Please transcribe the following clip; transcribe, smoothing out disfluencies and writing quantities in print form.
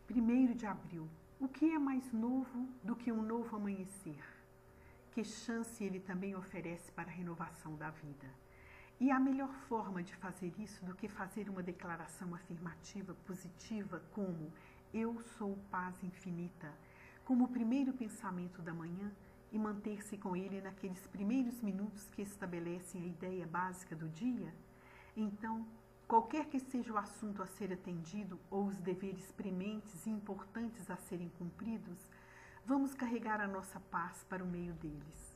1º de abril. O que é mais novo do que um novo amanhecer? Que chance ele também oferece para a renovação da vida? E a melhor forma de fazer isso do que fazer uma declaração afirmativa positiva como eu sou paz infinita, como o primeiro pensamento da manhã e manter-se com ele naqueles primeiros minutos que estabelecem a ideia básica do dia? Então, qualquer que seja o assunto a ser atendido ou os deveres prementes e importantes a serem cumpridos, vamos carregar a nossa paz para o meio deles.